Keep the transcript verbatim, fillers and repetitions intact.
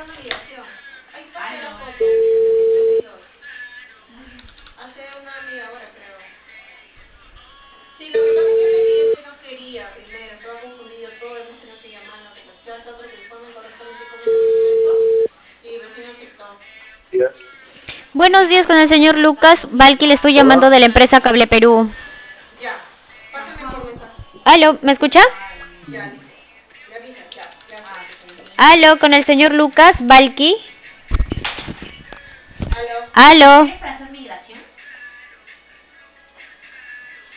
una ligación. Ahí está la foto. veintidós. Hace una media hora, creo. Sí, lo que pasa es que este cliente no quería primero, estaba confundido todo, hemos tenido que llamarlo, comercial, está otro informe correspondiente con ese proceso y recién aceptó. Buenos días con el señor Lucas Valky, le estoy llamando de la empresa Cable Perú. Ya, pásame por mensaje. Aló, ¿me escucha? Ya, listo. Me avisas, ya, gracias. Aló, con el señor Lucas Valky. Aló. Aló.